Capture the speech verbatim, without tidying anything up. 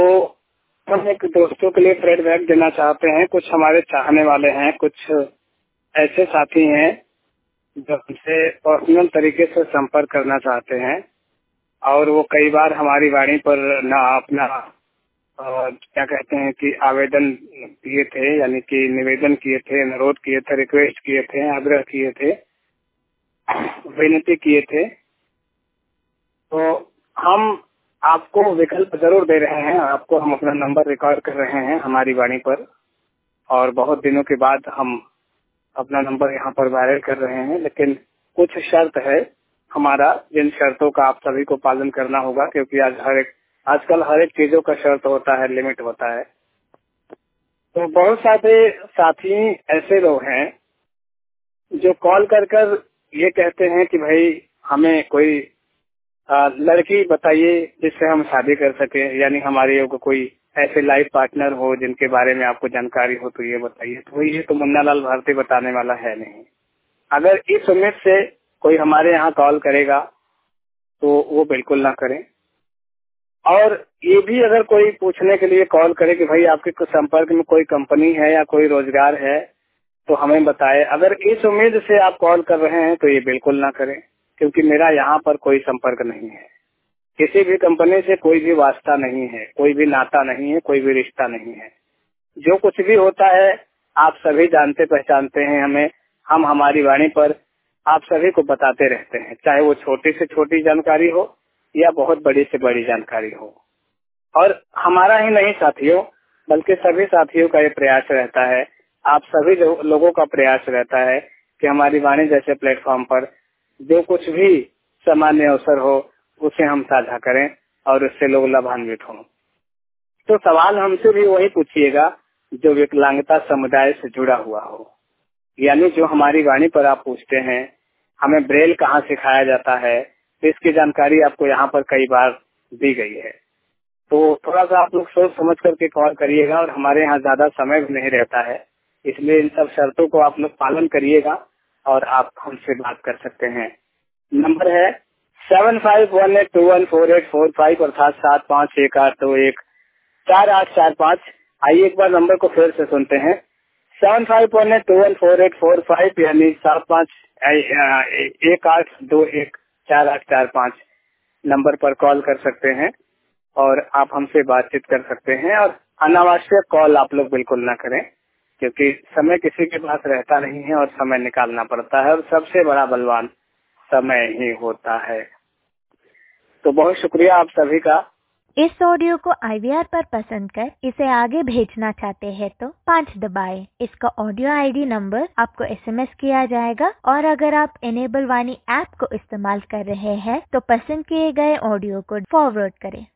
तो हम एक दोस्तों के लिए फीडबैक देना चाहते हैं। कुछ हमारे चाहने वाले हैं, कुछ ऐसे साथी हैं जो हमसे पर्सनल तरीके से संपर्क करना चाहते हैं और वो कई बार हमारी वाणी पर ना अपना अ, क्या कहते हैं कि आवेदन किए थे, यानी कि निवेदन किए थे, अनुरोध किए थे, रिक्वेस्ट किए थे, आग्रह किए थे, विनती किए थे। तो हम आपको विकल्प जरूर दे रहे हैं, आपको हम अपना नंबर रिकॉर्ड कर रहे हैं हमारी वाणी पर और बहुत दिनों के बाद हम अपना नंबर यहाँ पर वायरल कर रहे हैं। लेकिन कुछ शर्त है हमारा, जिन शर्तों का आप सभी को पालन करना होगा, क्योंकि आज हर एक आजकल हर एक चीजों का शर्त होता है, लिमिट होता है। तो बहुत सारे साथी ऐसे लोग हैं जो कॉल कर कर ये कहते हैं कि भाई हमें कोई आ, लड़की बताइए जिससे हम शादी कर सके, यानी हमारे को कोई ऐसे लाइफ पार्टनर हो जिनके बारे में आपको जानकारी हो तो ये बताइए। तो ये तो मुन्ना लाल भारती बताने वाला है नहीं। अगर इस उम्मीद से कोई हमारे यहाँ कॉल करेगा तो वो बिल्कुल ना करें। और ये भी अगर कोई पूछने के लिए कॉल करे कि भाई आपके कुछ संपर्क में कोई कंपनी है या कोई रोजगार है तो हमें बताए, अगर इस उम्मीद से आप कॉल कर रहे हैं तो ये बिल्कुल ना करें, क्योंकि मेरा यहाँ पर कोई संपर्क नहीं है, किसी भी कंपनी से कोई भी वास्ता नहीं है, कोई भी नाता नहीं है, कोई भी रिश्ता नहीं है। जो कुछ भी होता है आप सभी जानते पहचानते हैं हमें। हम हमारी वाणी पर आप सभी को बताते रहते हैं, चाहे वो छोटी से छोटी जानकारी हो या बहुत बड़ी से बड़ी जानकारी हो। और हमारा ही नहीं साथियों, बल्कि सभी साथियों का ये प्रयास रहता है, आप सभी लो, लोगों का प्रयास रहता है कि हमारी वाणी जैसे प्लेटफॉर्म पर जो कुछ भी सामान्य अवसर हो उसे हम साझा करें और उससे लोग लाभान्वित हों। तो सवाल हमसे भी वही पूछिएगा जो विकलांगता समुदाय से जुड़ा हुआ हो, यानी जो हमारी वाणी पर आप पूछते हैं हमें ब्रेल कहाँ सिखाया जाता है, तो इसकी जानकारी आपको यहाँ पर कई बार दी गई है। तो थोड़ा सा आप लोग सोच समझ करके कॉल करिएगा और हमारे यहाँ ज्यादा समय भी नहीं रहता है, इसलिए इन सब शर्तों को आप लोग पालन करिएगा और आप हमसे बात कर सकते हैं। नंबर है seven five one eight two one four eight four five अर्थात सात पाँच एक आठ दो एक चार आठ चार पाँच। आइए एक बार नंबर को फिर से सुनते हैं, seven five one eight two one four eight four five यानी सात पाँच एक आठ दो एक चार आठ चार पाँच नंबर पर कॉल कर सकते हैं और आप हमसे बातचीत कर सकते हैं। और अनावश्यक कॉल आप लोग बिल्कुल ना करें, क्योंकि समय किसी के पास रहता नहीं है और समय निकालना पड़ता है और सबसे बड़ा बलवान समय ही होता है। तो बहुत शुक्रिया आप सभी का। इस ऑडियो को आई वी आर पर पसंद कर इसे आगे भेजना चाहते हैं तो पाँच दबाएं। इसका ऑडियो आई डी नंबर आपको एस एम एस किया जाएगा और अगर आप इनेबल वाणी ऐप को इस्तेमाल कर रहे हैं तो पसंद किए गए ऑडियो को फॉरवर्ड करें।